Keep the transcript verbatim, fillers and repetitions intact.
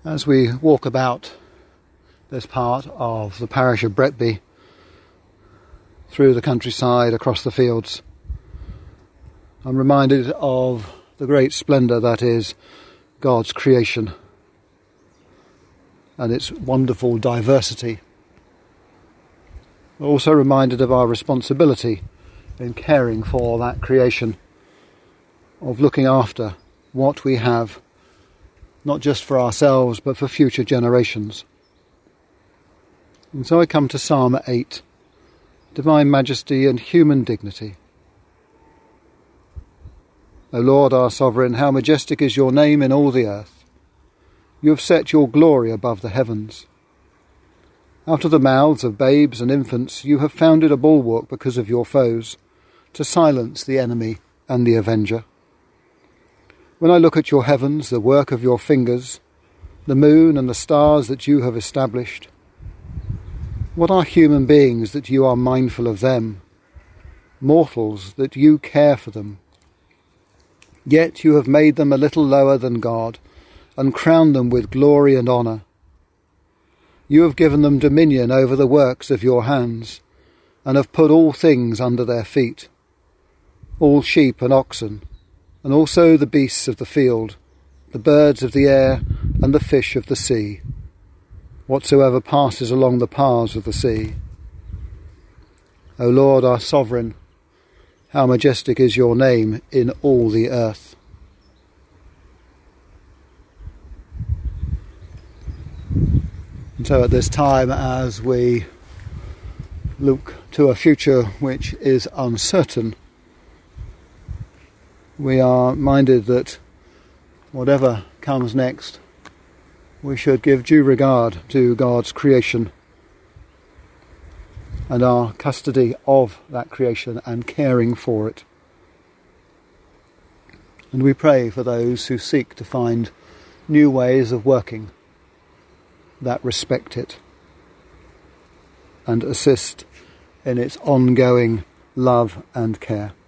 As we walk about this part of the parish of Bretby, through the countryside, across the fields, I'm reminded of the great splendour that is God's creation and its wonderful diversity. I'm also reminded of our responsibility in caring for that creation, of looking after what we have, not just for ourselves but for future generations. And so I come to Psalm eight, Divine Majesty and Human Dignity. O Lord, our Sovereign, how majestic is your name in all the earth. You have set your glory above the heavens. Out of the mouths of babes and infants you have founded a bulwark because of your foes, to silence the enemy and the avenger. When I look at your heavens, the work of your fingers, the moon and the stars that you have established, what are human beings that you are mindful of them, mortals that you care for them? Yet you have made them a little lower than God, and crowned them with glory and honour. You have given them dominion over the works of your hands, and have put all things under their feet, all sheep and oxen, and also the beasts of the field, the birds of the air, and the fish of the sea, whatsoever passes along the paths of the sea. O Lord, our Sovereign, how majestic is your name in all the earth. And so at this time, as we look to a future which is uncertain, we are minded that whatever comes next, we should give due regard to God's creation and our custody of that creation and caring for it. And we pray for those who seek to find new ways of working that respect it and assist in its ongoing love and care.